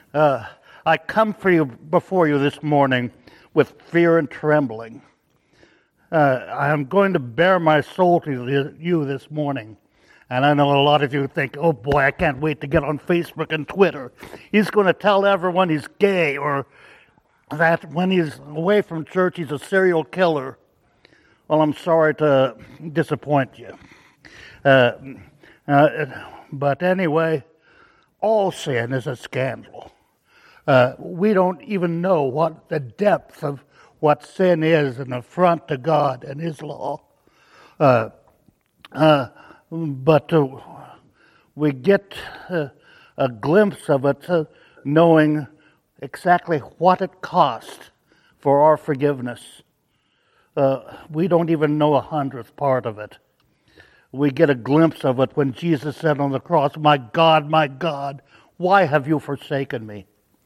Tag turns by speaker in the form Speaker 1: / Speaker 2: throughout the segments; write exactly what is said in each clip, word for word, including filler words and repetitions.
Speaker 1: Uh, I come for you before you this morning with fear and trembling. Uh, I am going to bare my soul to you this morning. And I know a lot of you think, oh boy, I can't wait to get on Facebook and Twitter. He's going to tell everyone he's gay, or that when he's away from church he's a serial killer. Well, I'm sorry to disappoint you. Uh, uh, but anyway, all sin is a scandal. Uh, we don't even know what the depth of what sin is, an affront to God and His law. Uh, uh, but uh, we get uh, a glimpse of it, uh, knowing exactly what it cost for our forgiveness. Uh, we don't even know a hundredth part of it. We get a glimpse of it when Jesus said on the cross, "My God, my God, why have you forsaken me?"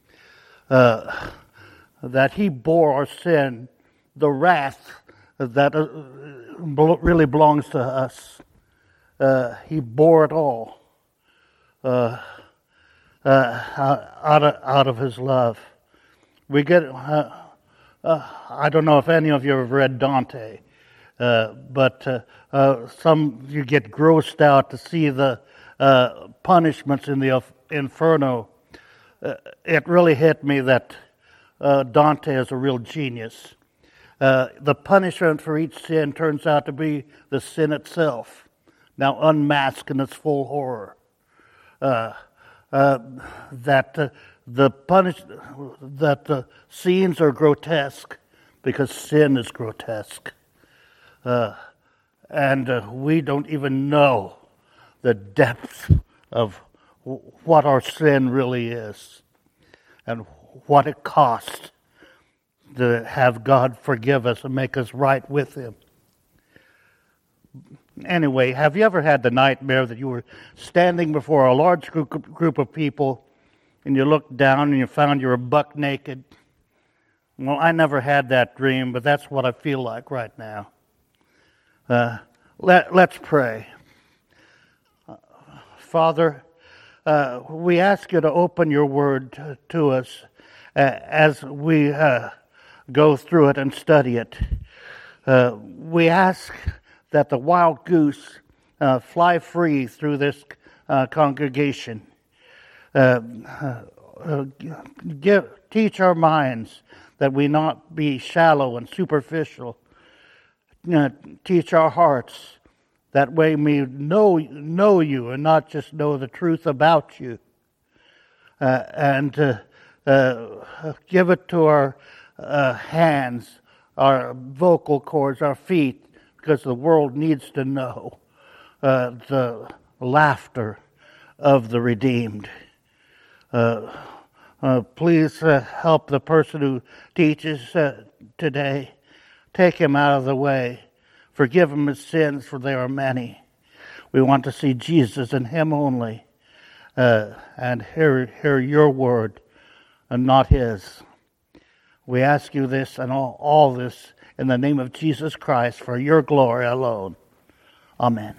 Speaker 1: Uh, that He bore our sin, the wrath that uh, really belongs to us. Uh, he bore it all uh, uh, out, of, out of His love. We get, uh, uh, I don't know if any of you have read Dante, uh, but uh, uh, some you get grossed out to see the uh, punishments in the Inferno. Uh, it really hit me that uh, Dante is a real genius. Uh, the punishment for each sin turns out to be the sin itself, now unmasked in its full horror. Uh, uh, that uh, the punish that the scenes are grotesque because sin is grotesque, uh, and uh, we don't even know the depth of w- what our sin really is, and what it costs to have God forgive us and make us right with Him. Anyway, have you ever had the nightmare that you were standing before a large group group of people and you looked down and you found you were buck naked? Well, I never had that dream, but that's what I feel like right now. Uh, let, let's pray. Uh, Father, uh, we ask you to open your word to, to us uh, as we uh, go through it and study it. Uh, we ask that the wild goose uh, fly free through this uh, congregation. Uh, uh, give, teach our minds that we not be shallow and superficial. Uh, teach our hearts that way we know know you and not just know the truth about you. Uh, and uh, uh, give it to our uh, hands, our vocal cords, our feet, because the world needs to know uh, the laughter of the redeemed. Uh, uh, please uh, help the person who teaches uh, today. Take him out of the way. Forgive him his sins, for they are many. We want to see Jesus and Him only, uh, and hear, hear your word and not his. We ask you this and all, all this in the name of Jesus Christ, for your glory alone. Amen.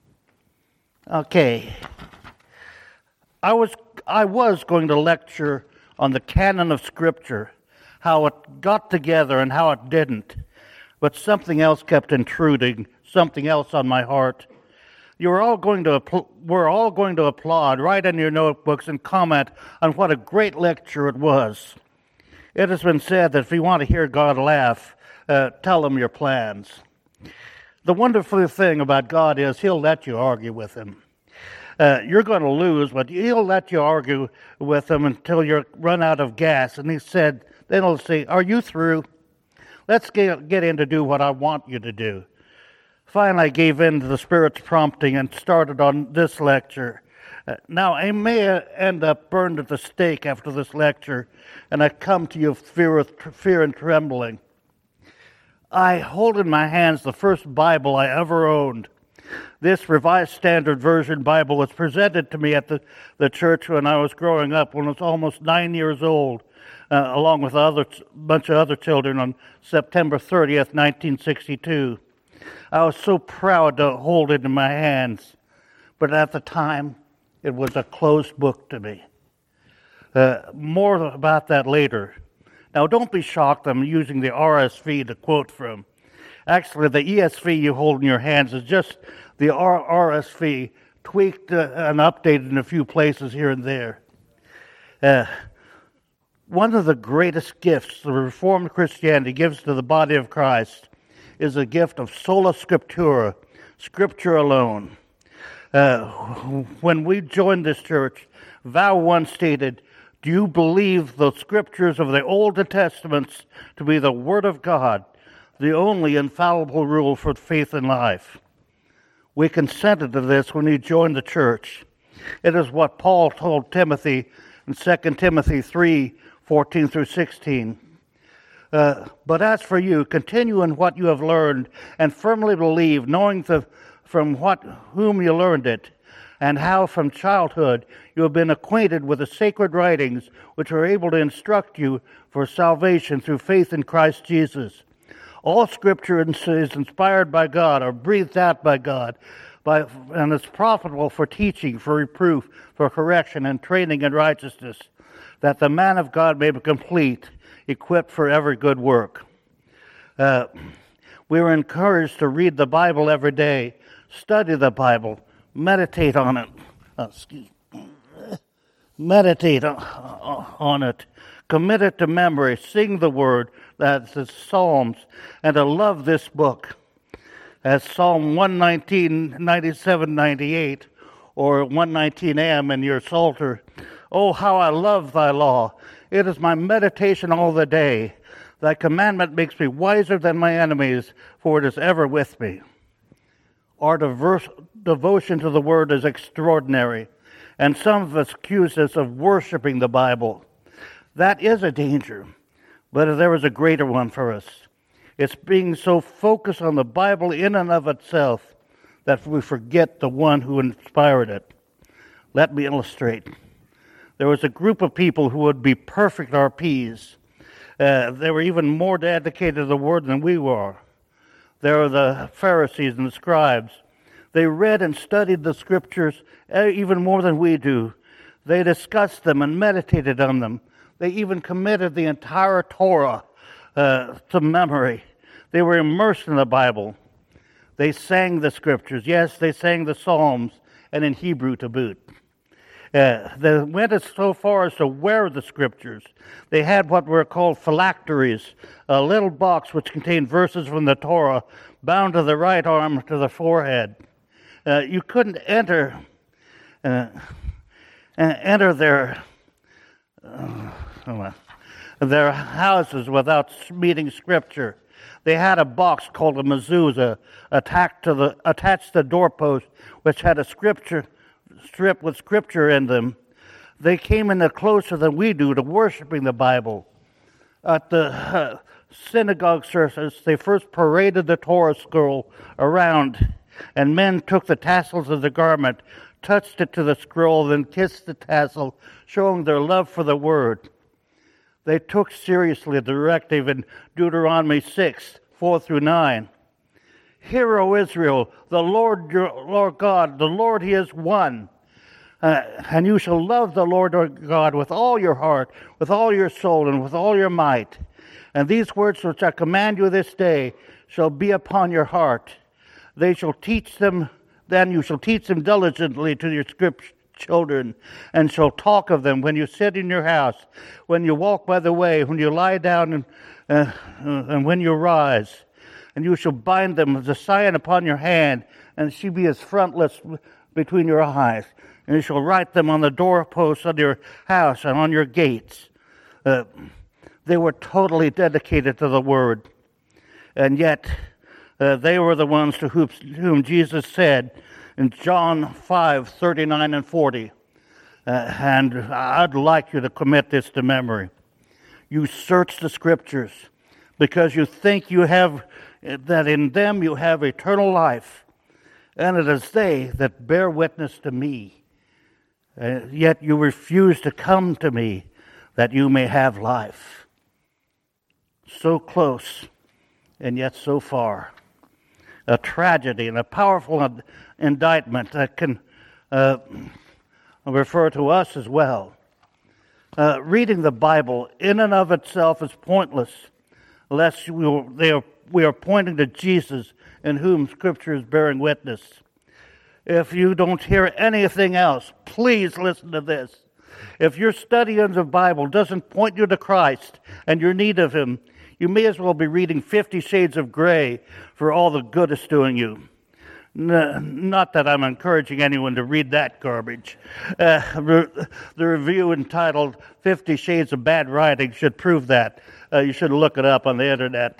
Speaker 1: Okay. I was I was going to lecture on the canon of Scripture, how it got together and how it didn't. But something else kept intruding, something else on my heart. You're all going to we're all going to applaud, write in your notebooks, and comment on what a great lecture it was. It has been said that if you want to hear God laugh, uh, tell Him your plans. The wonderful thing about God is He'll let you argue with Him. Uh, you're going to lose, but He'll let you argue with Him until you run out of gas. And He said, then He'll say, "Are you through? Let's get, get in to do what I want you to do." Finally, I gave in to the Spirit's prompting and started on this lecture. Uh, now, I may end up burned at the stake after this lecture, and I come to you with fear, with fear and trembling. I hold in my hands the first Bible I ever owned. This Revised Standard Version Bible was presented to me at the, the church when I was growing up, when I was almost nine years old, uh, along with a other, bunch of other children on September thirtieth, nineteen sixty-two. I was so proud to hold it in my hands, but at the time, it was a closed book to me. Uh, more about that later. Now, don't be shocked I'm using the R S V to quote from. Actually, the E S V you hold in your hands is just the R S V tweaked uh, and updated in a few places here and there. Uh, one of the greatest gifts the Reformed Christianity gives to the body of Christ is a gift of sola scriptura, Scripture alone. Uh, when we joined this church, Vow once stated, "Do you believe the Scriptures of the Old Testaments to be the Word of God, the only infallible rule for faith and life?" We consented to this when we joined the church. It is what Paul told Timothy in Second Timothy three, fourteen through sixteen. Uh, but as for you, continue in what you have learned and firmly believe, knowing the, from what whom you learned it, and how from childhood you have been acquainted with the sacred writings which are able to instruct you for salvation through faith in Christ Jesus. All Scripture is inspired by God or breathed out by God, by, and is profitable for teaching, for reproof, for correction, and training in righteousness, that the man of God may be complete, equipped for every good work. Uh, we were encouraged to read the Bible every day, study the Bible, meditate on it. Oh, excuse me. Meditate on it. Commit it to memory. Sing the Word, that's the Psalms, and to love this book. As Psalm one nineteen, ninety-seven, ninety-eight, or one nineteen a m in your Psalter, "Oh, how I love thy law. It is my meditation all the day. Thy commandment makes me wiser than my enemies, for it is ever with me." Our diverse devotion to the Word is extraordinary, and some of us accuse us of worshiping the Bible. That is a danger, but there is a greater one for us. It's being so focused on the Bible in and of itself that we forget the one who inspired it. Let me illustrate. There was a group of people who would be perfect R Ps. Uh, they were even more dedicated to the Word than we were. There were the Pharisees and the scribes. They read and studied the Scriptures even more than we do. They discussed them and meditated on them. They even committed the entire Torah uh, to memory. They were immersed in the Bible. They sang the Scriptures. Yes, they sang the Psalms, and in Hebrew to boot. Uh, they went as so far as to wear the Scriptures. They had what were called phylacteries, a little box which contained verses from the Torah bound to the right arm to the forehead. Uh, you couldn't enter uh, enter their uh, their houses without meeting Scripture. They had a box called a mezuzah attached to the attached to the doorpost, which had a scripture strip with Scripture in them. They came in closer than we do to worshiping the Bible. At the uh, synagogue service, they first paraded the Torah scroll around, and men took the tassels of the garment, touched it to the scroll, then kissed the tassel, showing their love for the Word. They took seriously the directive in Deuteronomy six, four through nine. "Hear, O Israel, the Lord your Lord God, the Lord He is one. Uh, and you shall love the Lord your God with all your heart, with all your soul, and with all your might. And these words which I command you this day shall be upon your heart. They shall teach them, then you shall teach them diligently to your script children, and shall talk of them when you sit in your house, when you walk by the way, when you lie down, and, uh, and when you rise. And you shall bind them as a sign upon your hand, and she be as frontlets between your eyes. And you shall write them on the doorposts of your house and on your gates." Uh, they were totally dedicated to the Word. And yet, uh, they were the ones to whom, whom Jesus said in John five, thirty-nine and forty, uh, and I'd like you to commit this to memory. "You search the Scriptures because you think you have that in them you have eternal life, and it is they that bear witness to me. Uh, yet you refuse to come to me that you may have life." So close, and yet so far. A tragedy and a powerful indictment that can uh, refer to us as well. Uh, reading the Bible in and of itself is pointless unless we are, they are, we are pointing to Jesus in whom Scripture is bearing witness. If you don't hear anything else, please listen to this. If your study of the Bible doesn't point you to Christ and your need of Him, you may as well be reading Fifty Shades of Grey for all the good it's doing you. Not that I'm encouraging anyone to read that garbage. Uh, re- the review entitled Fifty Shades of Bad Writing should prove that. Uh, you should look it up on the internet.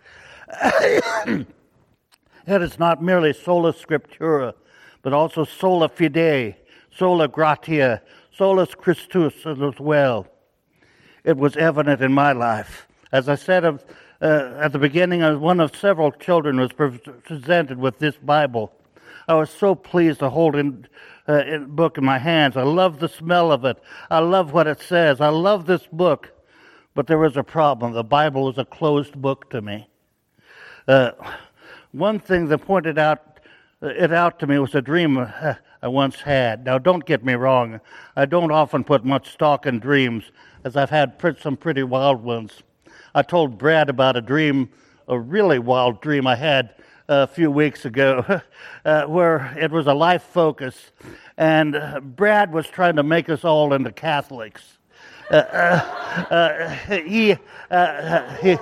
Speaker 1: It is not merely sola scriptura, but also sola fide, sola gratia, solus Christus as well. It was evident in my life. As I said of, uh, at the beginning, I was one of several children who was pre- presented with this Bible. I was so pleased to hold in, uh, in book in my hands. I love the smell of it. I love what it says. I love this book. But there was a problem. The Bible was a closed book to me. Uh, one thing that pointed out it out to me was a dream uh, I once had. Now, don't get me wrong. I don't often put much stock in dreams, as I've had pre- some pretty wild ones. I told Brad about a dream, a really wild dream I had a few weeks ago, uh, where it was a life focus, and uh, Brad was trying to make us all into Catholics. Uh, uh, uh, he, uh, he,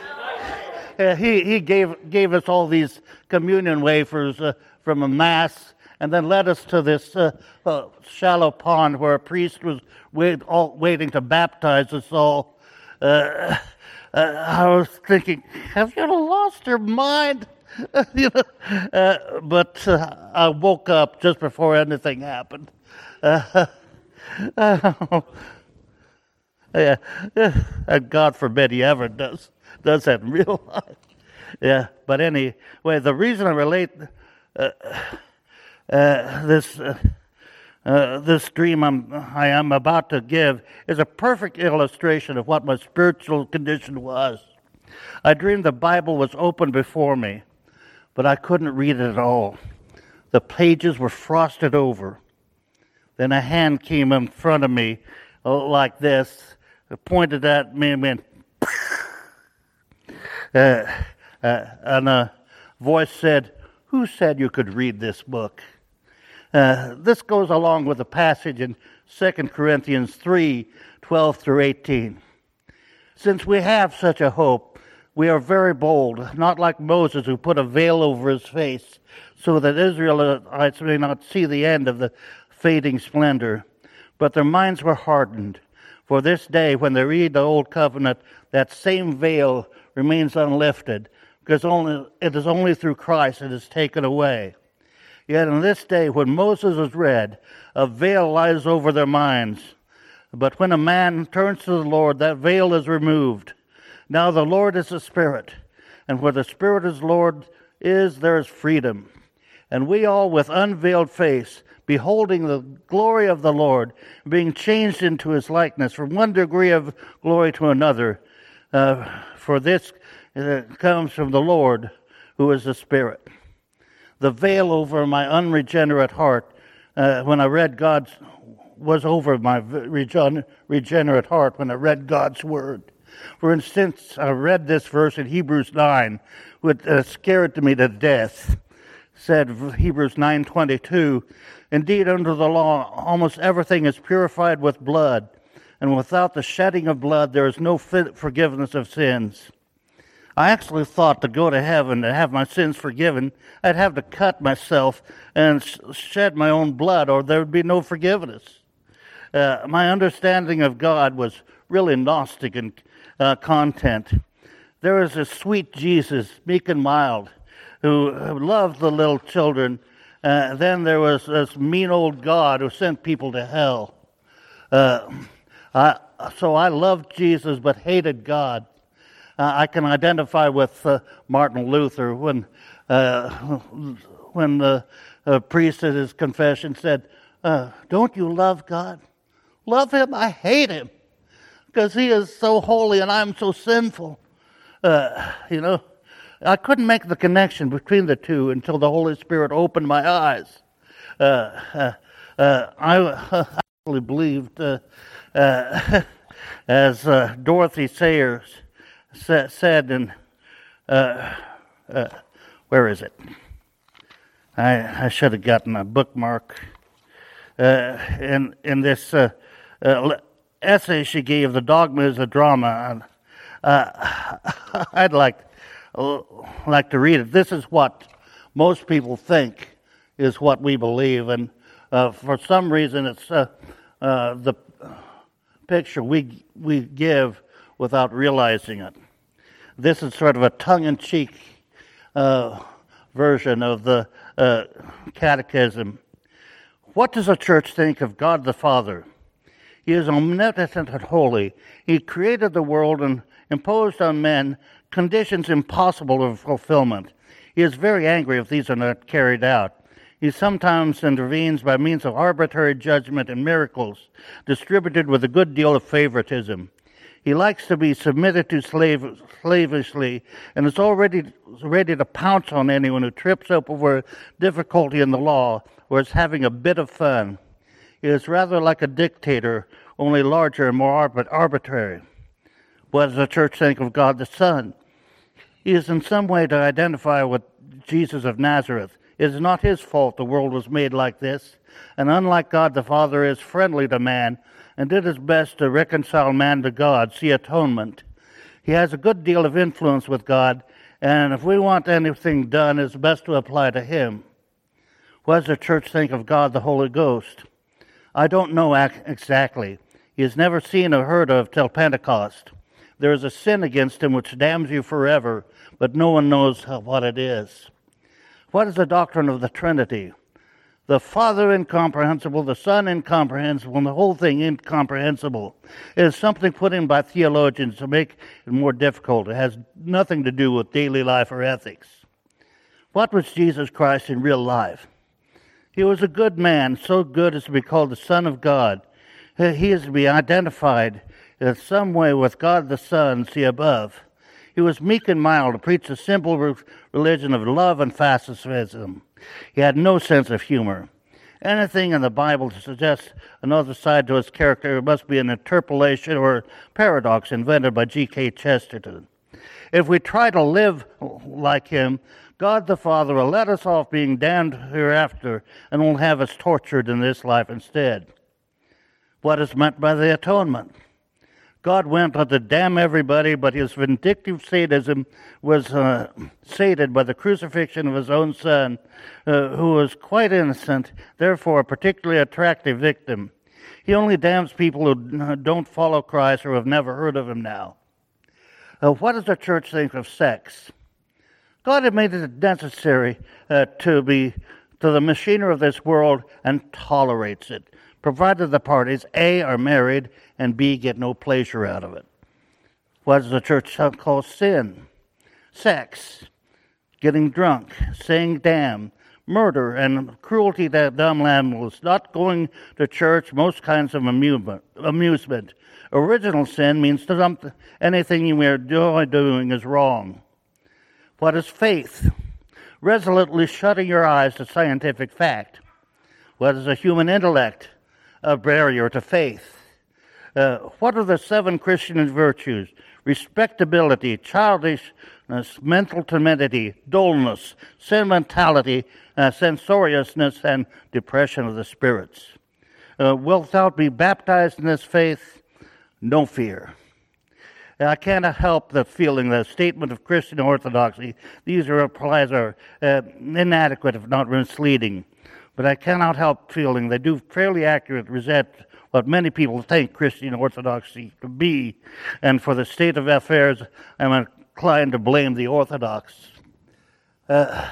Speaker 1: uh, he he gave gave us all these communion wafers uh, from a mass, and then led us to this uh, uh, shallow pond where a priest was wait, all, waiting to baptize us all. Uh, uh, I was thinking, have you lost your mind? you know, uh, but uh, I woke up just before anything happened. Uh, uh, Yeah, yeah, and God forbid he ever does does that in real life. Yeah, but anyway, the reason I relate uh, uh, this uh, uh, this dream I'm I am about to give is a perfect illustration of what my spiritual condition was. I dreamed the Bible was open before me, but I couldn't read it at all. The pages were frosted over. Then a hand came in front of me uh, like this. It pointed at me and went, uh, uh, and a voice said, "Who said you could read this book?" Uh, this goes along with the passage in Second Corinthians three, twelve through eighteen. Since we have such a hope, we are very bold, not like Moses who put a veil over his face so that Israelites may not see the end of the fading splendor. But their minds were hardened. For this day, when they read the Old Covenant, that same veil remains unlifted, because only, it is only through Christ it is taken away. Yet in this day, when Moses is read, a veil lies over their minds. But when a man turns to the Lord, that veil is removed. Now the Lord is the Spirit, and where the Spirit is Lord is, there is freedom. And we all, with unveiled face, beholding the glory of the Lord, being changed into his likeness from one degree of glory to another. Uh, for this uh, comes from the Lord, who is the Spirit. The veil over my unregenerate heart, uh, when I read God's, was over my regen- regenerate heart when I read God's Word. For instance, I read this verse in Hebrews nine, which uh, scared me to death. Said Hebrews nine twenty-two, "Indeed, under the law, almost everything is purified with blood, and without the shedding of blood, there is no forgiveness of sins." I actually thought to go to heaven, to have my sins forgiven, I'd have to cut myself and shed my own blood, or there would be no forgiveness. Uh, my understanding of God was really Gnostic in uh, content. There was a sweet Jesus, meek and mild, who loved the little children. Uh, then there was this mean old God who sent people to hell. Uh, I, so I loved Jesus but hated God. Uh, I can identify with uh, Martin Luther when uh, when the uh, priest at his confession said, uh, "Don't you love God?" "Love him? I hate him because he is so holy and I'm so sinful." Uh, you know. I couldn't make the connection between the two until the Holy Spirit opened my eyes. Uh, uh, uh, I uh, actually believed uh, Uh, as uh, Dorothy Sayers sa- said in, uh, uh, where is it? I, I should have gotten a bookmark. Uh, in, in this uh, uh, essay she gave, The Dogma is a Drama, uh, I'd like, uh, like to read it. This is what most people think is what we believe, and uh, for some reason it's uh, uh, the picture we we give without realizing it. This is sort of a tongue-in-cheek uh, version of the uh, Catechism. What does the Church think of God the Father? He is omnipotent and holy. He created the world and imposed on men conditions impossible of fulfillment. He is very angry if these are not carried out. He sometimes intervenes by means of arbitrary judgment and miracles, distributed with a good deal of favoritism. He likes to be submitted to slave, slavishly, and is already ready to pounce on anyone who trips up over difficulty in the law or is having a bit of fun. He is rather like a dictator, only larger and more arbitrary. What does the Church think of God the Son? He is in some way to identify with Jesus of Nazareth. It is not his fault the world was made like this, and unlike God the Father is friendly to man, and did his best to reconcile man to God, see atonement. He has a good deal of influence with God, and if we want anything done, it's best to apply to him. What does the Church think of God the Holy Ghost? I don't know ac- exactly. He is never seen or heard of till Pentecost. There is a sin against him which damns you forever, but no one knows what it is. What is the doctrine of the Trinity? The Father incomprehensible, the Son incomprehensible, and the whole thing incomprehensible. It is something put in by theologians to make it more difficult. It has nothing to do with daily life or ethics. What was Jesus Christ in real life? He was a good man, so good as to be called the Son of God. He is to be identified in some way with God the Son, see above. He was meek and mild to preach a simple re- religion of love and pacifism. He had no sense of humor. Anything in the Bible to suggest another side to his character must be an interpolation or paradox invented by G K Chesterton. If we try to live like him, God the Father will let us off being damned hereafter and will have us tortured in this life instead. What is meant by the atonement? God went on to damn everybody, but his vindictive sadism was uh, sated by the crucifixion of his own son, uh, who was quite innocent, therefore a particularly attractive victim. He only damns people who don't follow Christ or have never heard of him now. Uh, what does the Church think of sex? God had made it necessary uh, to be to the machinery of this world and tolerates it, provided the parties, A, are married, and B, get no pleasure out of it. What does the Church call sin? Sex, getting drunk, saying damn, murder, and cruelty to dumb animals, not going to church, most kinds of amusement. amusement. Original sin means something, anything you are doing is wrong. What is faith? Resolutely shutting your eyes to scientific fact. What is a human intellect? A barrier to faith. Uh, what are the seven Christian virtues? Respectability, childishness, mental timidity, dullness, sentimentality, uh, censoriousness, and depression of the spirits. Uh, wilt thou be baptized in this faith? No fear. I cannot help the feeling the statement of Christian orthodoxy, these replies are uh, inadequate if not misleading. But I cannot help feeling they do fairly accurately present what many people think Christian orthodoxy to be, and for the state of affairs, I'm inclined to blame the Orthodox. Uh,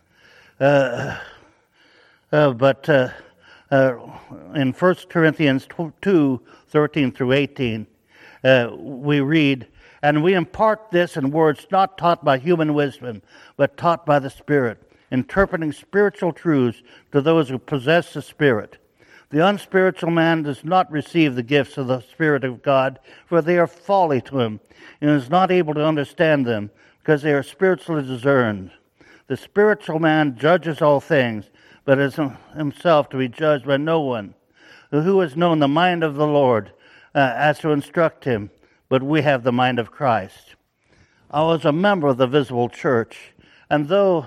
Speaker 1: uh, uh, but uh, uh, in First Corinthians two, thirteen through eighteen, uh, we read, "And we impart this in words not taught by human wisdom, but taught by the Spirit, interpreting spiritual truths to those who possess the Spirit. The unspiritual man does not receive the gifts of the Spirit of God, for they are folly to him, and is not able to understand them, because they are spiritually discerned. The spiritual man judges all things, but is himself to be judged by no one. Who has known the mind of the Lord? uh, as to instruct him, but we have the mind of Christ. I was a member of the visible church, and though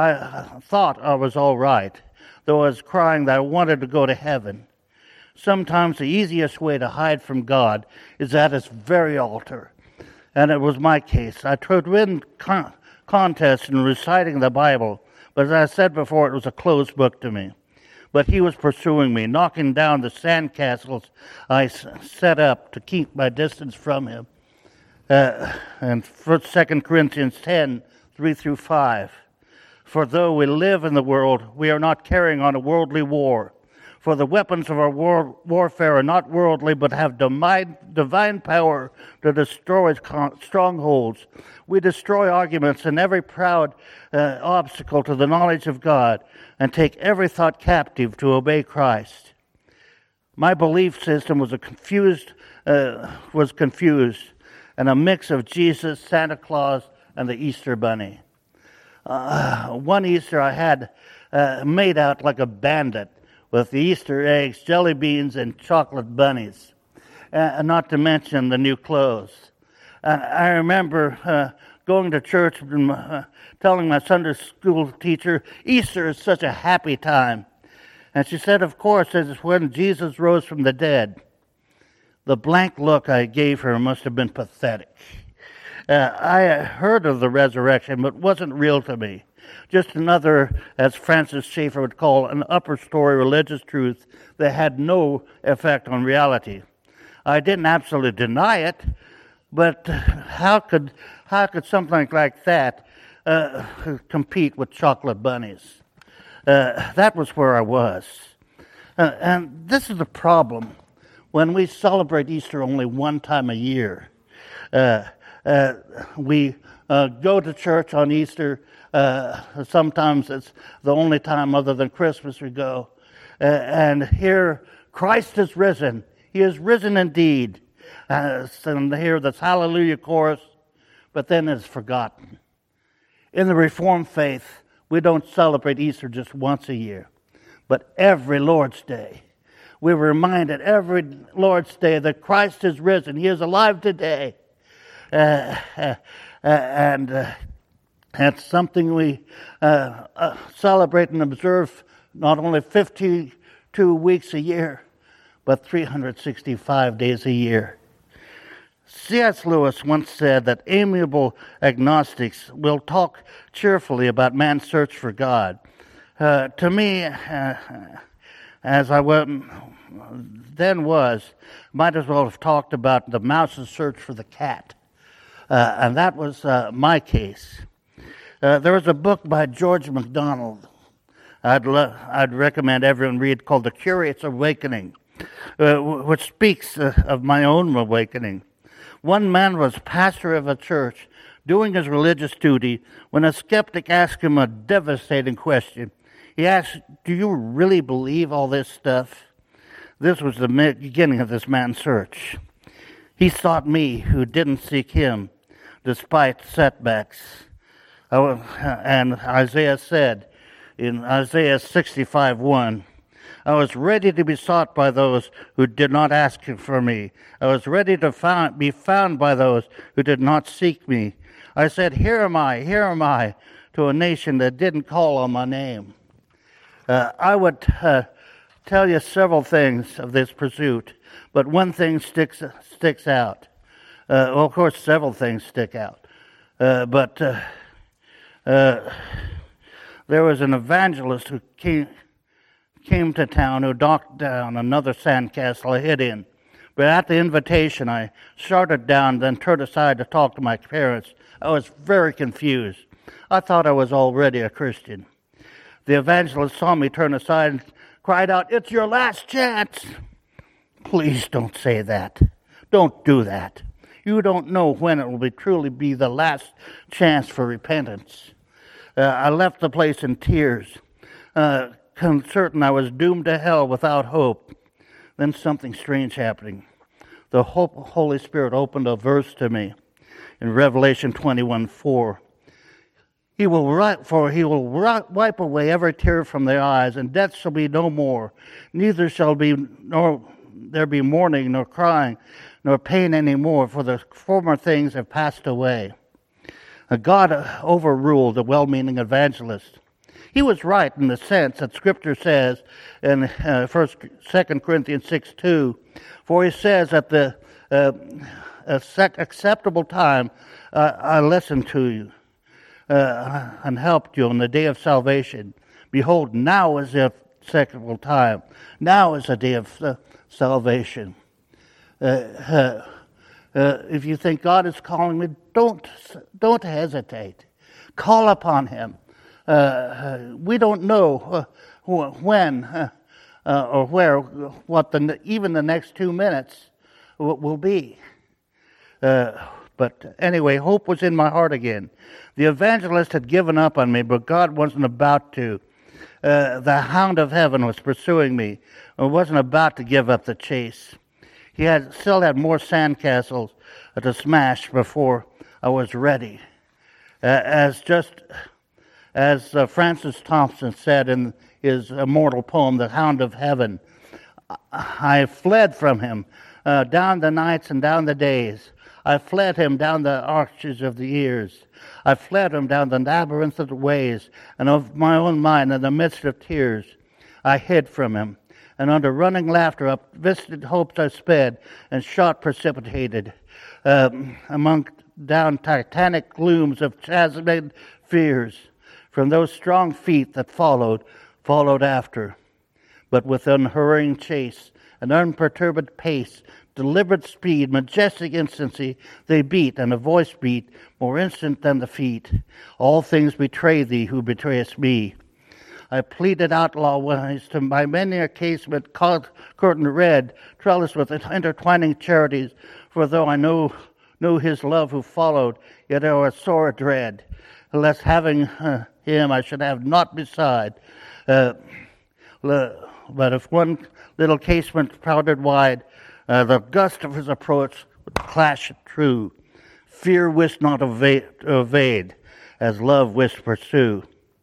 Speaker 1: I thought I was all right, though I was crying that I wanted to go to heaven, sometimes the easiest way to hide from God is at His very altar. And it was my case. I tried to win con- contests in reciting the Bible, but as I said before, it was a closed book to me. But He was pursuing me, knocking down the sandcastles I s- set up to keep my distance from Him. Uh, and Second Corinthians ten, three through five. For though we live in the world, we are not carrying on a worldly war. For the weapons of our war- warfare are not worldly, but have divine, divine power to destroy con- strongholds. We destroy arguments and every proud uh, obstacle to the knowledge of God, and take every thought captive to obey Christ. My belief system was a confused, uh, was confused, and a mix of Jesus, Santa Claus, and the Easter Bunny. Uh, one Easter I had uh, made out like a bandit with the Easter eggs, jelly beans, and chocolate bunnies, uh, not to mention the new clothes. Uh, I remember uh, going to church and uh, telling my Sunday school teacher, Easter is such a happy time. And she said, of course, it's when Jesus rose from the dead. The blank look I gave her must have been pathetic. Uh, I heard of the resurrection, but it wasn't real to me. Just another, as Francis Schaeffer would call, an upper story religious truth that had no effect on reality. I didn't absolutely deny it, but how could how could something like that uh, compete with chocolate bunnies? Uh, that was where I was. Uh, and this is the problem when we celebrate Easter only one time a year. Uh, uh, we uh, go to church on Easter. Uh, sometimes it's the only time other than Christmas we go. Uh, and here, Christ is risen. He is risen indeed. Uh, and hear this hallelujah chorus, but then it's forgotten. In the Reformed faith, we don't celebrate Easter just once a year, but every Lord's Day. We're reminded every Lord's Day that Christ is risen. He is alive today. Uh, uh, and uh, that's something we uh, uh, celebrate and observe not only fifty-two weeks a year, but three hundred sixty-five days a year. C S Lewis once said that amiable agnostics will talk cheerfully about man's search for God. Uh, to me, uh, as I went, then was, might as well have talked about the mouse's search for the cat. Uh, and that was uh, my case. Uh, there was a book by George MacDonald I'd, lo- I'd recommend everyone read called The Curious Awakening, uh, w- which speaks uh, of my own awakening. One man was pastor of a church doing his religious duty when a skeptic asked him a devastating question. He asked, do you really believe all this stuff? This was the beginning of this man's search. He sought me, who didn't seek him, despite setbacks. And Isaiah said in Isaiah sixty-five one, I was ready to be sought by those who did not ask for me. I was ready to found, be found by those who did not seek me. I said, here am I, here am I, to a nation that didn't call on my name. Uh, I would uh, tell you several things of this pursuit, but one thing sticks sticks out. Uh, well, of course, several things stick out. Uh, but uh, uh, there was an evangelist who came, came to town who knocked down another sandcastle I hid in. But at the invitation, I started down, then turned aside to talk to my parents. I was very confused. I thought I was already a Christian. The evangelist saw me turn aside and cried out, it's your last chance. Please don't say that. Don't do that. You don't know when it will be truly be the last chance for repentance. Uh, I left the place in tears, uh, certain I was doomed to hell without hope. Then something strange happening. The Holy Spirit opened a verse to me in Revelation twenty-one four. He will write, for he will wipe away every tear from their eyes, and death shall be no more. Neither shall be nor there be mourning, nor crying, nor pain any more, for the former things have passed away. Uh, God overruled the well-meaning evangelist. He was right in the sense that Scripture says in uh, First, Second Corinthians six two, for he says at the uh, acceptable time uh, I listened to you uh, and helped you on the day of salvation. Behold, now is the acceptable time. Now is the day of uh, salvation. Uh, uh, uh, if you think God is calling me, don't don't hesitate. Call upon Him. Uh, we don't know uh, when uh, uh, or where, what the even the next two minutes will be. Uh, but anyway, hope was in my heart again. The evangelist had given up on me, but God wasn't about to. Uh, the hound of heaven was pursuing me and wasn't about to give up the chase. He had still had more sandcastles to smash before I was ready. Uh, as just as uh, Francis Thompson said in his immortal poem, The Hound of Heaven, I fled from him uh, down the nights and down the days. I fled him down the arches of the years. I fled him down the labyrinth of the ways, and of my own mind in the midst of tears. I hid from him, and under running laughter up visited hopes I sped, and shot precipitated um, among down titanic glooms of chasmed fears. From those strong feet that followed, followed after. But with unhurrying chase, an unperturbed pace, deliberate speed, majestic instancy, they beat, and a voice beat, more instant than the feet. All things betray thee who betrayest me. I pleaded outlaw wise to my many a casement curtain red, trellised with intertwining charities, for though I know knew his love who followed, yet I was sore dread, lest having uh, him I should have naught beside. Uh, but if one little casement crowded wide, uh, the gust of his approach would clash true. Fear wist not evade, evade as love wist pursue.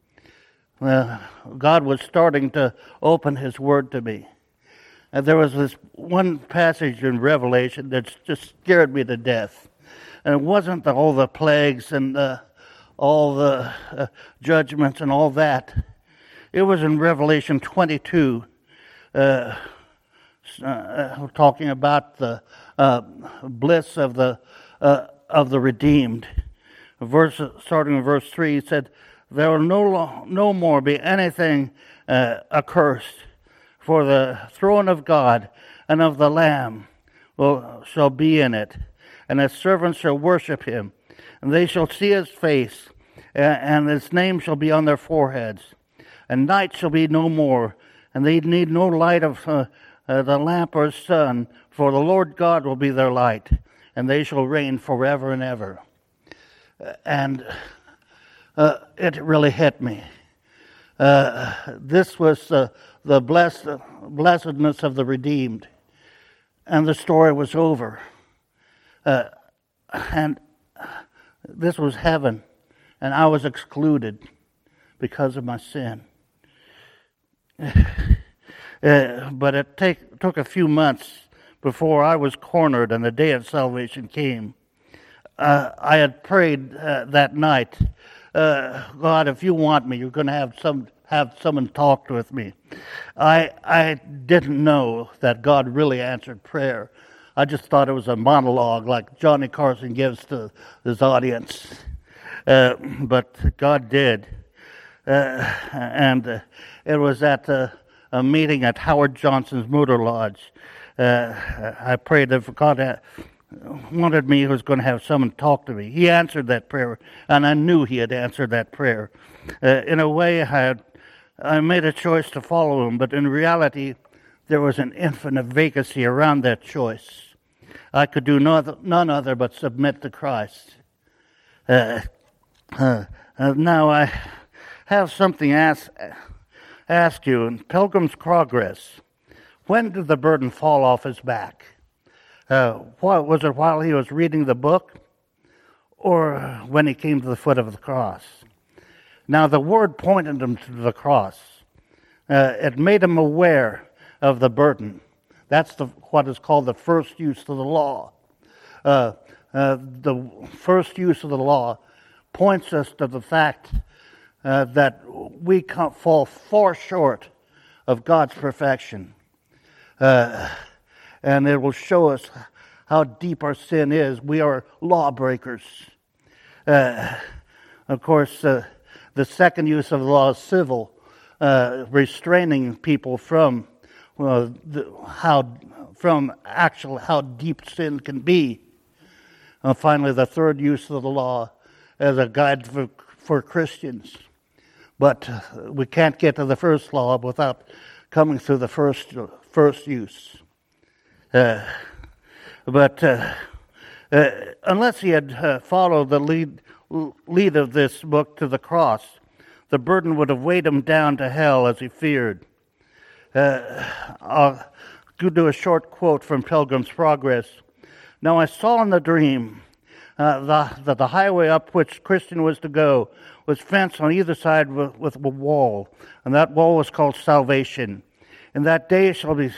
Speaker 1: Uh, God was starting to open His Word to me. And there was this one passage in Revelation that just scared me to death. And it wasn't the, all the plagues and uh, all the uh, judgments and all that. It was in Revelation twenty-two, uh, uh, talking about the uh, bliss of the uh, of the redeemed. Verse starting in verse three, it said, "There will no no more be anything uh, accursed, for the throne of God and of the Lamb will shall be in it, and His servants shall worship Him, and they shall see His face, and His name shall be on their foreheads. And night shall be no more, and they need no light of uh, uh, the lamp or sun, for the Lord God will be their light, and they shall reign forever and ever." And uh, it really hit me. Uh, this was uh, the blessed, blessedness of the redeemed, and the story was over. Uh, and this was heaven, and I was excluded because of my sin. Uh, but it take, took a few months before I was cornered and the day of salvation came. Uh, I had prayed uh, that night, uh, God, if you want me, you're going to have some have someone talk with me. I I didn't know that God really answered prayer. I just thought it was a monologue like Johnny Carson gives to his audience. Uh, but God did. Uh, and uh, it was at uh, a meeting at Howard Johnson's Motor Lodge. Uh, I prayed that if God had wanted me, He was going to have someone talk to me. He answered that prayer, and I knew He had answered that prayer. Uh, in a way, I, had, I made a choice to follow Him, but in reality, there was an infinite vacancy around that choice. I could do no, none other but submit to Christ. Uh, uh, uh, now I have something to ask, ask you. In Pilgrim's Progress, when did the burden fall off his back? Uh, what, was it while he was reading the book, or when he came to the foot of the cross? Now the Word pointed him to the cross. Uh, it made him aware of the burden That's the, what is called the first use of the law. Uh, uh, the first use of the law points us to the fact uh, that we can't fall far short of God's perfection. Uh, and it will show us how deep our sin is. We are lawbreakers. Uh, of course, uh, the second use of the law is civil, uh, restraining people from uh, the, how from actual how deep sin can be. And finally, the third use of the law as a guide for, for Christians. But uh, we can't get to the first law without coming through the first first use. Uh, but uh, uh, unless he had uh, followed the lead lead of this book to the cross, the burden would have weighed him down to hell as he feared. Uh, I'll do a short quote from Pilgrim's Progress. Now I saw in the dream uh, the, that the highway up which Christian was to go was fenced on either side with, with a wall, and that wall was called salvation. In that day shall be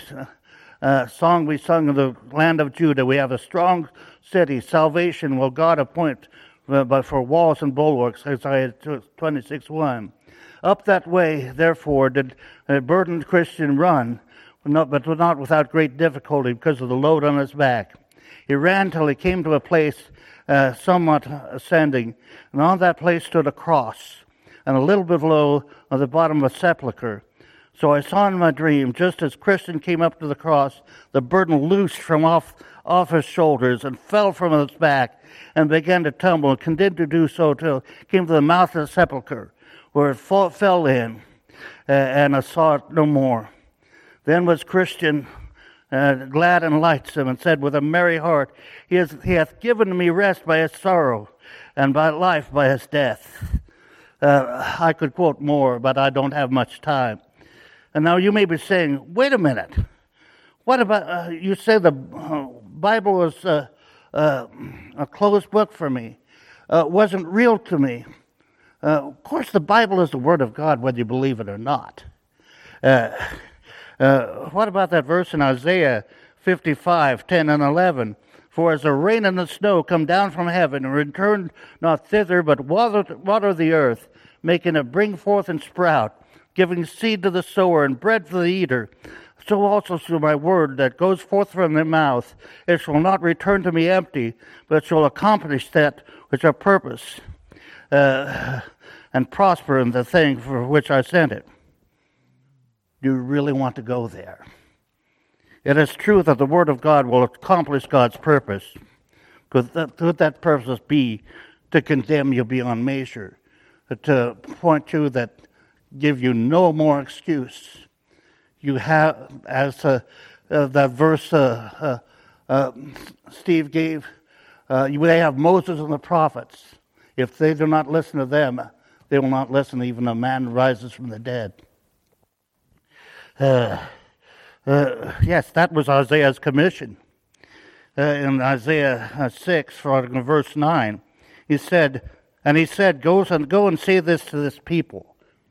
Speaker 1: a song we sung in the land of Judah. We have a strong city. Salvation will God appoint but for walls and bulwarks, Isaiah twenty-six one. Up that way, therefore, did a burdened Christian run, but not without great difficulty because of the load on his back. He ran till he came to a place uh, somewhat ascending, and on that place stood a cross, and a little bit below, on the bottom, a sepulchre. So I saw in my dream, just as Christian came up to the cross, the burden loosed from off, off his shoulders and fell from his back and began to tumble and continued to do so till it came to the mouth of the sepulchre, where it fall, fell in, uh, and I saw it no more. Then was Christian uh, glad and lightsome, and said with a merry heart, he, has, he hath given me rest by his sorrow, and by life by his death. Uh, I could quote more, but I don't have much time. And now you may be saying, wait a minute. What about, uh, you say the uh, Bible was uh, uh, a closed book for me. Uh, wasn't real to me. Uh, of course, the Bible is the Word of God, whether you believe it or not. Uh, uh, what about that verse in Isaiah fifty-five, ten and eleven? For as the rain and the snow come down from heaven, and return not thither, but water, water the earth, making it bring forth and sprout, giving seed to the sower and bread for the eater, so also shall my word that goes forth from their mouth. It shall not return to me empty, but shall accomplish that which I purpose, uh, and prosper in the thing for which I sent it. Do you really want to go there? It is true that the Word of God will accomplish God's purpose. Could that, could that purpose be to condemn you beyond measure, to point you that give you no more excuse? You have, as uh, uh, that verse uh, uh, uh, Steve gave, uh, you, they have Moses and the prophets. If they do not listen to them, they will not listen even to a man who rises from the dead. Uh, uh, yes, that was Isaiah's commission. Uh, in Isaiah uh, six, verse nine, he said, and he said, go and, go and say this to this people.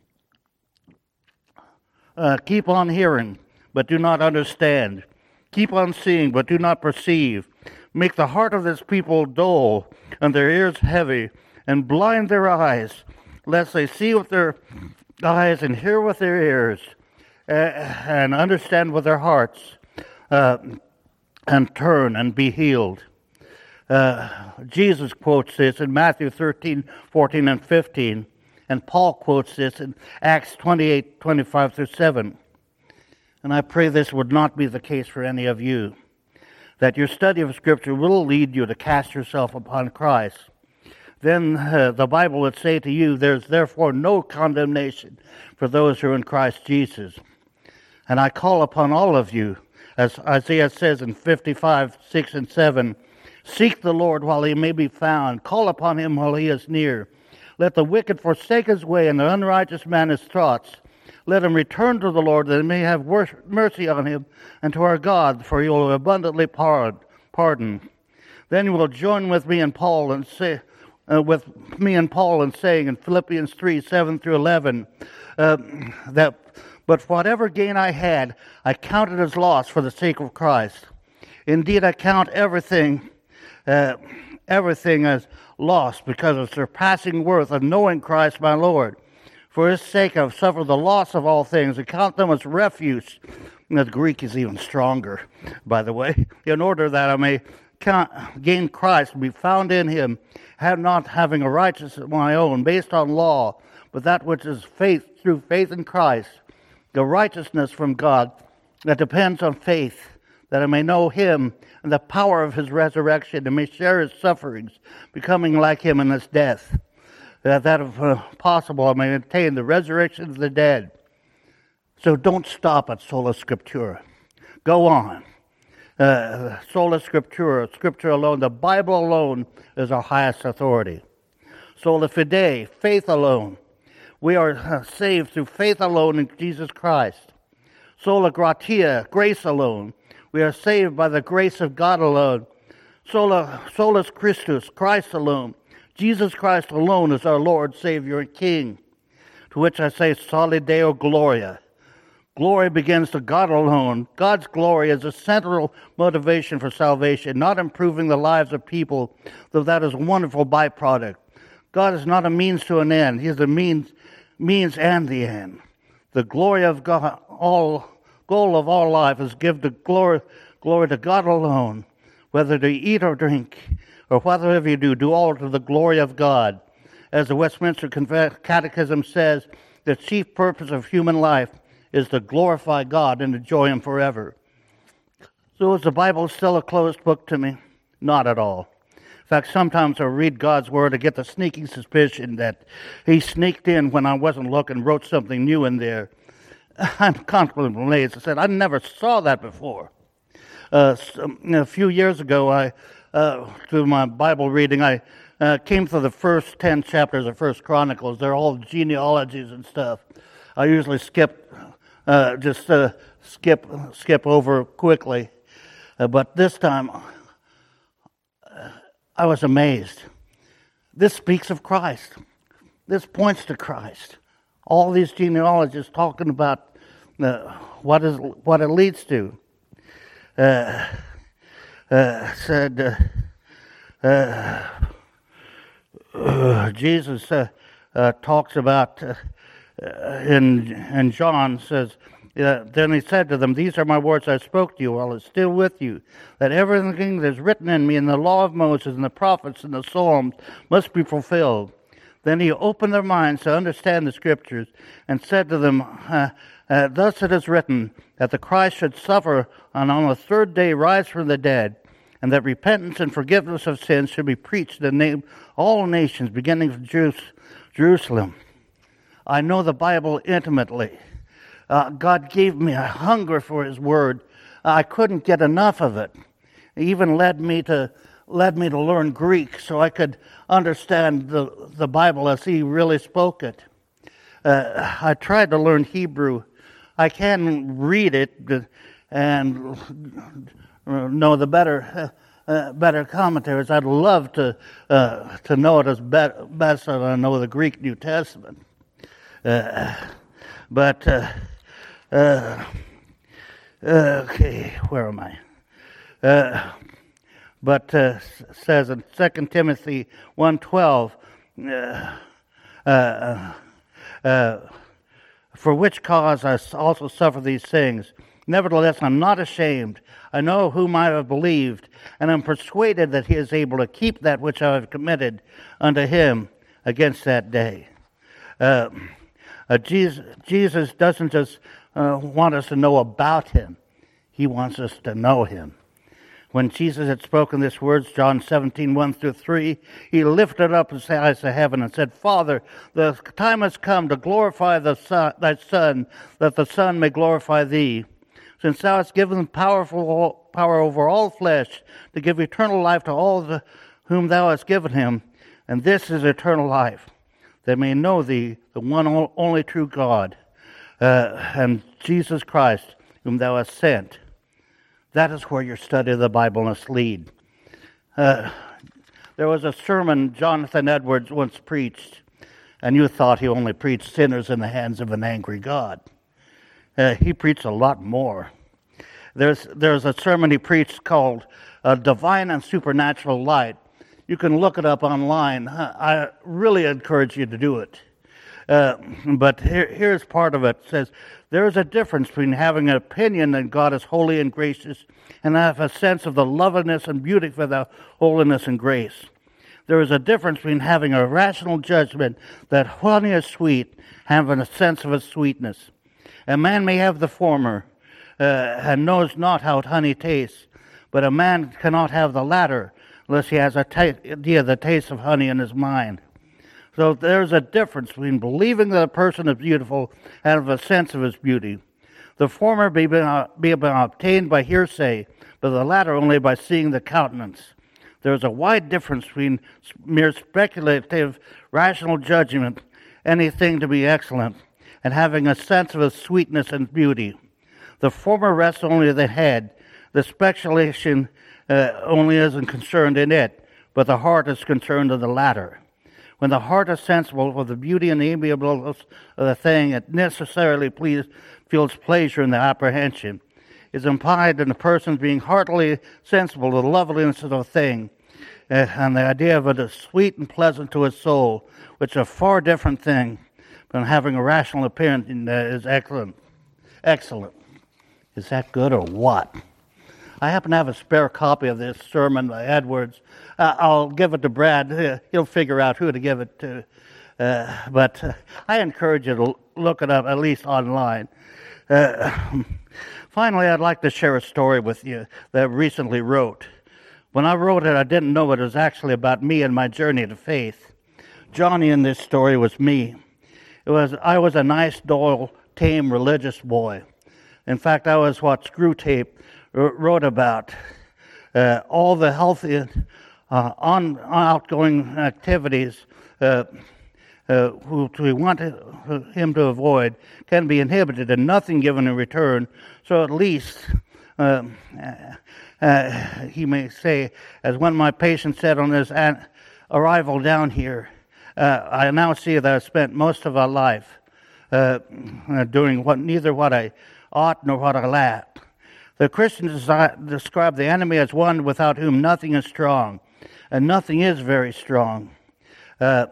Speaker 1: Uh, keep on hearing, but do not understand. Keep on seeing, but do not perceive. Make the heart of this people dull, and their ears heavy, and blind their eyes, lest they see with their eyes and hear with their ears, uh, and understand with their hearts, uh, and turn and be healed. Uh, Jesus quotes this in Matthew thirteen, fourteen, and fifteen. And Paul quotes this in Acts twenty-eight, twenty-five through seven. And I pray this would not be the case for any of you, that your study of Scripture will lead you to cast yourself upon Christ. Then uh, the Bible would say to you, there's therefore no condemnation for those who are in Christ Jesus. And I call upon all of you, as Isaiah says in fifty-five, six and seven, seek the Lord while he may be found, call upon him while he is near. Let the wicked forsake his way, and the unrighteous man his thoughts. Let him return to the Lord, that he may have mercy on him, and to our God, for he will abundantly pardon. Then you will join with me and Paul and say, uh, with me and Paul in saying in Philippians three, seven through eleven, uh, that But whatever gain I had, I counted as loss for the sake of Christ. Indeed, I count everything, uh, everything as loss because of the surpassing worth of knowing Christ my Lord. For his sake I have suffered the loss of all things, and count them as refuse. And the Greek is even stronger, by the way. In order that I may count, gain Christ and be found in him, have not having a righteousness of my own, based on law, but that which is faith through faith in Christ, the righteousness from God that depends on faith, that I may know him and the power of his resurrection, and may share his sufferings, becoming like him in his death, that, that if uh, possible I may attain the resurrection of the dead. So don't stop at Sola Scriptura. Go on. Uh, Sola Scriptura, Scripture alone, the Bible alone is our highest authority. Sola Fide, faith alone. We are uh, saved through faith alone in Jesus Christ. Sola Gratia, grace alone. We are saved by the grace of God alone. Sola, Solus Christus, Christ alone. Jesus Christ alone is our Lord, Savior, and King. To which I say, Soli Deo Gloria. Glory begins to God alone. God's glory is a central motivation for salvation, not improving the lives of people, though that is a wonderful byproduct. God is not a means to an end. He is the means, means and the end. The glory of God, all goal of all life is give the glory, glory to God alone. Whether to eat or drink, or whatever you do, do all to the glory of God. As the Westminster Catechism says, the chief purpose of human life is to glorify God and enjoy him forever. So is the Bible still a closed book to me? Not at all. In fact, sometimes I read God's word and get the sneaking suspicion that he sneaked in when I wasn't looking, wrote something new in there. I'm constantly amazed. I said, I never saw that before. Uh, a few years ago, I, uh, through my Bible reading, I uh, came to the first ten chapters of First Chronicles. They're all genealogies and stuff. I usually skip, uh, just uh, skip, skip over quickly. Uh, but this time, uh, I was amazed. This speaks of Christ. This points to Christ. All these genealogies talking about uh, what is what it leads to. Uh, uh, said uh, uh, uh, Jesus uh, uh, talks about uh, in in John says uh, then he said to them, "These are my words I spoke to you while I was still with you, that everything that is written in me in the law of Moses and the prophets and the Psalms must be fulfilled." Then he opened their minds to understand the Scriptures and said to them, uh, uh, "Thus it is written, that the Christ should suffer and on the third day rise from the dead, and that repentance and forgiveness of sins should be preached in the name all nations, beginning from Jews, Jerusalem." I know the Bible intimately. Uh, God gave me a hunger for his word. I couldn't get enough of it. It even led me to led me to learn Greek so I could understand the, the Bible as he really spoke it. Uh, I tried to learn Hebrew. I can read it and know the better uh, better commentaries. I'd love to uh, to know it as be- best as I know the Greek New Testament. Uh, but, uh, uh, okay, where am I? Uh, But uh, says in Second Timothy one twelve, uh, uh, uh, "For which cause I also suffer these things. Nevertheless, I'm not ashamed. I know whom I have believed, and am persuaded that he is able to keep that which I have committed unto him against that day." Uh, uh, Jesus, Jesus doesn't just uh, want us to know about him. He wants us to know him. When Jesus had spoken these words, John seventeen, one through three, he lifted up his eyes to heaven and said, "Father, the time has come to glorify the son, thy Son, that the Son may glorify thee. Since thou hast given him powerful, power over all flesh, to give eternal life to all the, whom thou hast given him, and this is eternal life, they may know thee, the one only true God, uh, and Jesus Christ, whom thou hast sent." That is where your study of the Bible must lead. Uh, there was a sermon Jonathan Edwards once preached, and you thought he only preached sinners in the hands of an angry God. uh, he preached a lot more. There's there's a sermon he preached called uh, Divine and Supernatural Light. You can look it up online. I really encourage you to do it. Uh, but here, here's part of it. It says, there is a difference between having an opinion that God is holy and gracious and have a sense of the loveliness and beauty for the holiness and grace. There is a difference between having a rational judgment that honey is sweet, having a sense of its sweetness. A man may have the former uh, and knows not how honey tastes, but a man cannot have the latter unless he has a t- idea of the taste of honey in his mind. So there's a difference between believing that a person is beautiful and have a sense of his beauty. The former be, be obtained by hearsay, but the latter only by seeing the countenance. There is a wide difference between mere speculative, rational judgment, anything to be excellent, and having a sense of its sweetness and beauty. The former rests only in the head. The speculation uh, only isn't concerned in it, but the heart is concerned in the latter. When the heart is sensible of the beauty and the amiableness of the thing, it necessarily please, feels pleasure in the apprehension. It is implied in the person's being heartily sensible of the loveliness of the thing, uh, and the idea of it is sweet and pleasant to his soul, which is a far different thing from having a rational opinion that is excellent. Excellent. Is that good or what? I happen to have a spare copy of this sermon by Edwards. Uh, I'll give it to Brad. Uh, he'll figure out who to give it to. Uh, but uh, I encourage you to look it up, at least online. Uh, finally, I'd like to share a story with you that I recently wrote. When I wrote it, I didn't know it was actually about me and my journey to faith. Johnny in this story was me. It was I was a nice, dull, tame, religious boy. In fact, I was what Screwtape wrote about. Uh, all the healthy, uh, on, outgoing activities uh, uh, which we want him to avoid can be inhibited and nothing given in return. So at least uh, uh, he may say, as one of my patients said on his an- arrival down here, uh, I now see that I've spent most of our life uh, doing what neither what I ought nor what I lack. The Christians describe the enemy as one without whom nothing is strong, and nothing is very strong. Uh,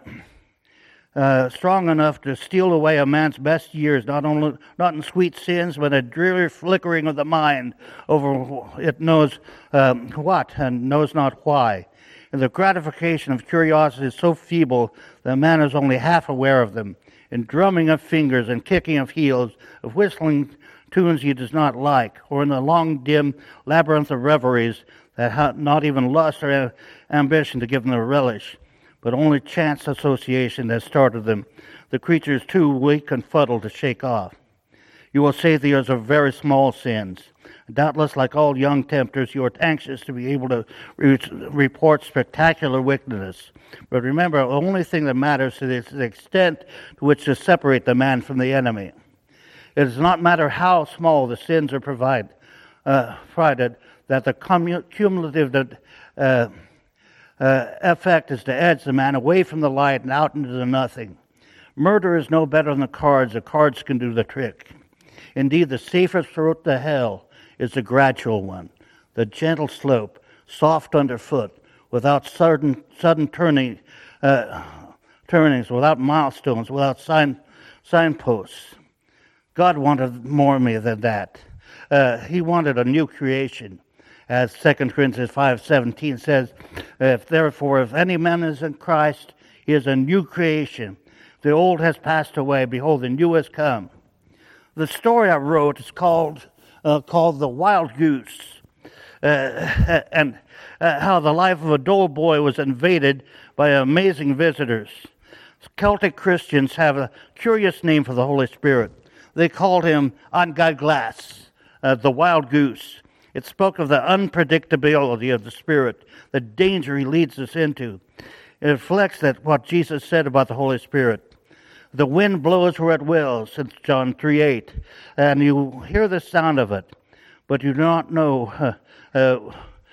Speaker 1: uh, strong enough to steal away a man's best years, not only not in sweet sins, but a dreary flickering of the mind over it knows um, what and knows not why. And the gratification of curiosity is so feeble that man is only half aware of them. In drumming of fingers and kicking of heels, of whistling tunes he does not like, or in the long, dim labyrinth of reveries that have not even lust or ambition to give them a relish, but only chance association that started them. The creature is too weak and fuddled to shake off. You will say these are very small sins. Doubtless, like all young tempters, you are anxious to be able to re- report spectacular wickedness. But remember, the only thing that matters is the extent to which to separate the man from the enemy. It does not matter how small the sins are provide, uh, provided that the cum- cumulative uh, uh, effect is to edge the man away from the light and out into the nothing. Murder is no better than the cards. The cards can do the trick. Indeed, the safest road to hell is the gradual one, the gentle slope, soft underfoot, without sudden sudden turning, uh, turnings, without milestones, without sign signposts. God wanted more of me than that. Uh, he wanted a new creation. As Second Corinthians five seventeen says, if therefore if any man is in Christ, he is a new creation. The old has passed away, behold, the new has come. The story I wrote is called uh, called The Wild Goose, uh, and uh, how the life of a dull boy was invaded by amazing visitors. Celtic Christians have a curious name for the Holy Spirit. They called him Angaglas, uh, the wild goose. It spoke of the unpredictability of the Spirit, the danger he leads us into. It reflects that what Jesus said about the Holy Spirit. The wind blows where it will, says John three eight, and you hear the sound of it, but you do not know uh, uh,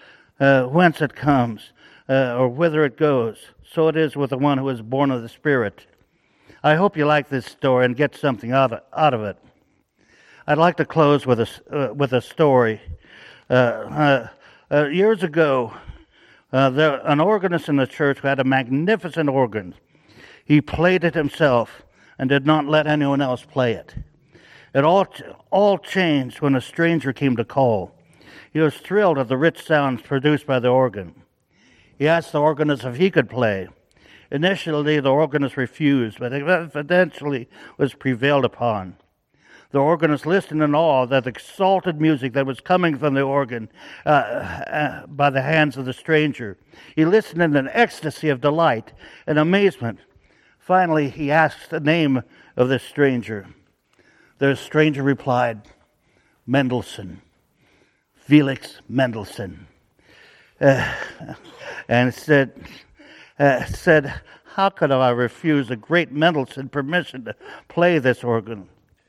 Speaker 1: uh, whence it comes uh, or whither it goes. So it is with the one who is born of the Spirit. I hope you like this story and get something out of, out of it. I'd like to close with a, uh, with a story. Uh, uh, uh, years ago, uh, there, an organist in the church who had a magnificent organ. He played it himself and did not let anyone else play it. It all, all changed when a stranger came to call. He was thrilled at the rich sounds produced by the organ. He asked the organist if he could play. Initially, the organist refused, but eventually was prevailed upon. The organist listened in awe at the exalted music that was coming from the organ uh, uh, by the hands of the stranger. He listened in an ecstasy of delight and amazement. Finally, he asked the name of this stranger. The stranger replied, Mendelssohn, Felix Mendelssohn, uh, and said, uh, said, how could I refuse the great Mendelssohn permission to play this organ?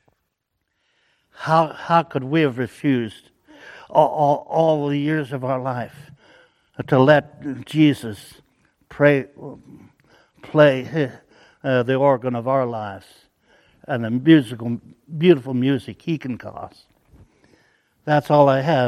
Speaker 1: How how could we have refused all, all, all the years of our life to let Jesus pray, play uh, the organ of our lives and the musical, beautiful music he can cause? That's all I have.